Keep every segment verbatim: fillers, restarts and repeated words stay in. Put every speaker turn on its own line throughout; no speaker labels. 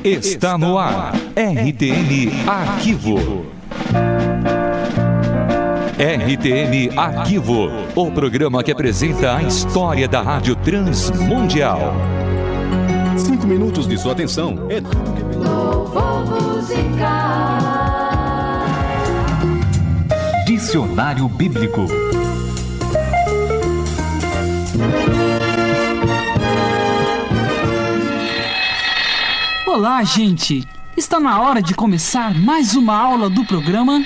Está no ar, R T M Arquivo. R T M Arquivo, o programa que apresenta a história da Rádio Transmundial.
Cinco minutos de sua atenção. É tudo que
Louvor musical.
Dicionário Bíblico.
Olá, gente! Está na hora de começar mais uma aula do programa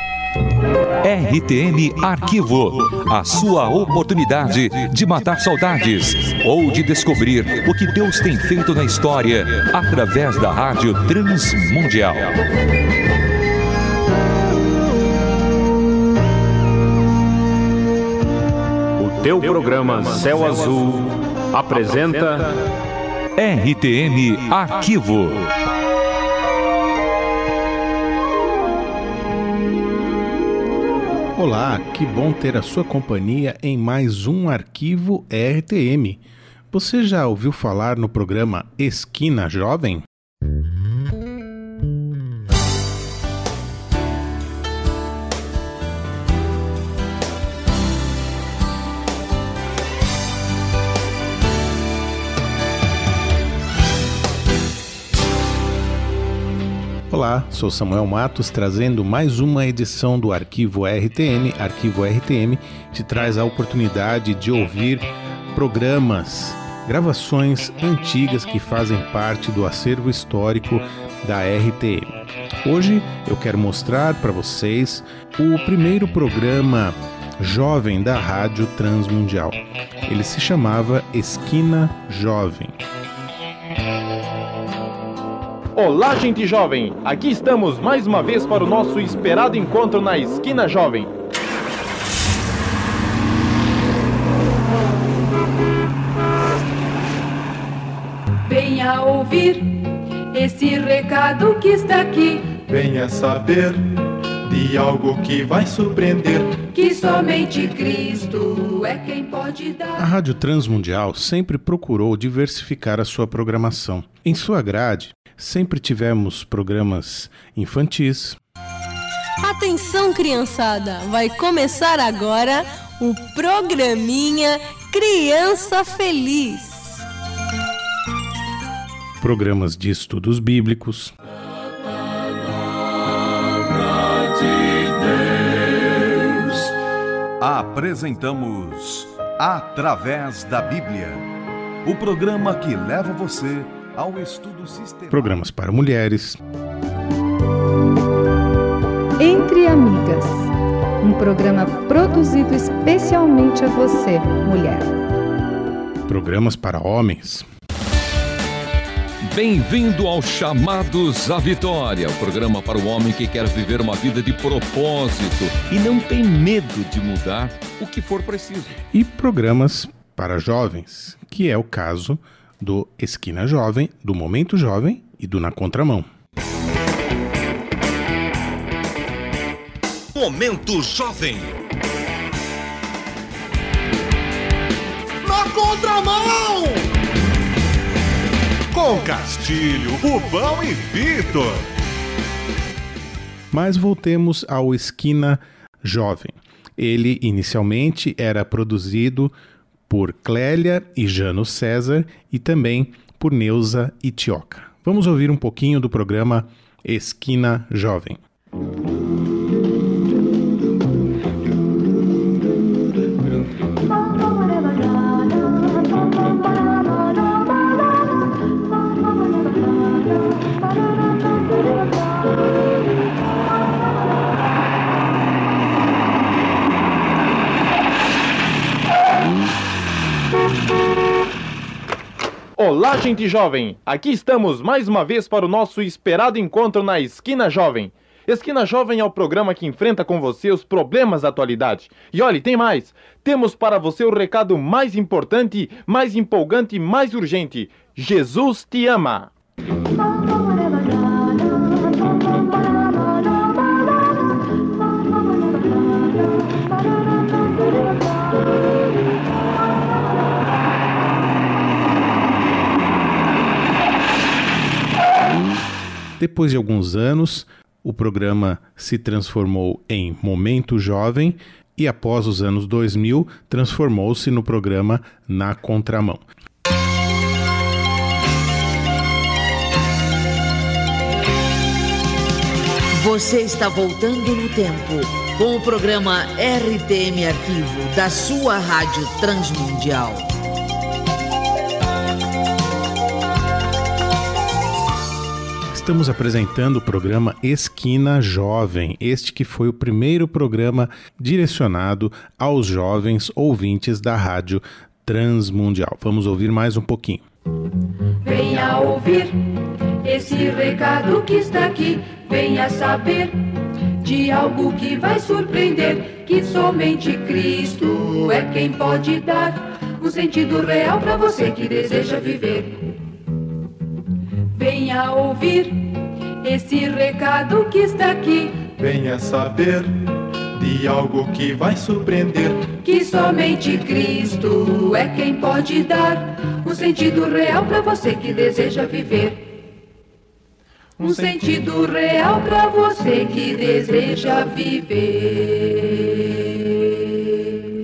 R T M Arquivo, a sua oportunidade de matar saudades ou de descobrir o que Deus tem feito na história através da Rádio Transmundial.
O teu programa Céu Azul apresenta
R T M Arquivo.
Olá, que bom ter a sua companhia em mais um Arquivo R T M. Você já ouviu falar no programa Esquina Jovem? Olá, sou Samuel Matos, trazendo mais uma edição do Arquivo R T M. Arquivo R T M te traz a oportunidade de ouvir programas, gravações antigas que fazem parte do acervo histórico da R T M. Hoje eu quero mostrar para vocês o primeiro programa jovem da Rádio Transmundial. Ele se chamava Esquina Jovem.
Olá, gente jovem! Aqui estamos mais uma vez para o nosso esperado encontro na Esquina Jovem.
Venha ouvir esse recado que está aqui.
Venha saber de algo que vai surpreender.
Que somente Cristo é quem pode dar.
A Rádio Transmundial sempre procurou diversificar a sua programação. Em sua grade, sempre tivemos programas infantis.
Atenção, criançada! Vai começar agora o programinha Criança Feliz.
Programas de estudos bíblicos.
Apresentamos Através da Bíblia, o programa que leva você ao estudo sistemático.
Programas para mulheres.
Entre Amigas, um programa produzido especialmente a você, mulher.
Programas para homens.
Bem-vindo ao Chamados à Vitória, o programa para o homem que quer viver uma vida de propósito e não tem medo de mudar o que for preciso.
E programas para jovens, que é o caso do Esquina Jovem, do Momento Jovem e do Na Contramão.
Momento Jovem.
Na contramão! Com Castilho, Rubão e Vitor.
Mas voltemos ao Esquina Jovem. Ele inicialmente era produzido por Clélia e Jano César e também por Neuza e Tioca. Vamos ouvir um pouquinho do programa Esquina Jovem.
Olá, gente jovem! Aqui estamos mais uma vez para o nosso esperado encontro na Esquina Jovem. Esquina Jovem é o programa que enfrenta com você os problemas da atualidade. E olhe, tem mais! Temos para você o recado mais importante, mais empolgante e mais urgente. Jesus te ama!
Depois de alguns anos, o programa se transformou em Momento Jovem e após os anos dois mil, transformou-se no programa Na Contramão.
Você está voltando no tempo com o programa R T M Arquivo da sua Rádio Transmundial.
Estamos apresentando o programa Esquina Jovem, este que foi o primeiro programa direcionado aos jovens ouvintes da Rádio Transmundial. Vamos ouvir mais um pouquinho.
Venha ouvir esse recado que está aqui, venha saber de algo que vai surpreender, que somente Cristo é quem pode dar um sentido real para você que deseja viver. Venha ouvir esse recado que está aqui,
venha saber de algo que vai surpreender,
que somente Cristo é quem pode dar um sentido real para você que deseja viver. Um sentido real para você que deseja viver.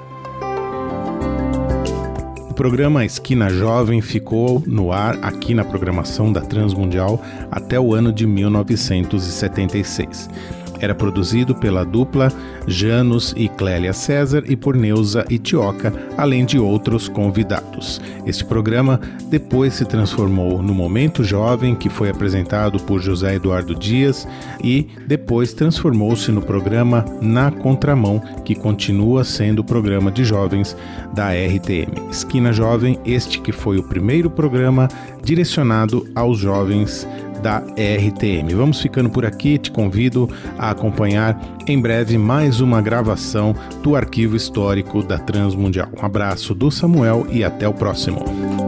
O programa Esquina Jovem ficou no ar aqui na programação da Transmundial até o ano de mil novecentos e setenta e seis. Era produzido pela dupla Janus e Clélia César e por Neuza Itioca, além de outros convidados. Este programa depois se transformou no Momento Jovem, que foi apresentado por José Eduardo Dias, e depois transformou-se no programa Na Contramão, que continua sendo o programa de jovens da R T M. Esquina Jovem, este que foi o primeiro programa direcionado aos jovens da R T M. Vamos ficando por aqui, te convido a acompanhar em breve mais uma gravação do Arquivo Histórico da Transmundial. Um abraço do Samuel e até o próximo.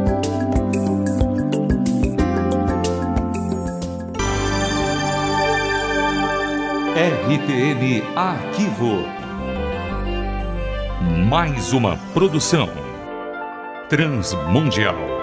R T M Arquivo. Mais uma produção Transmundial.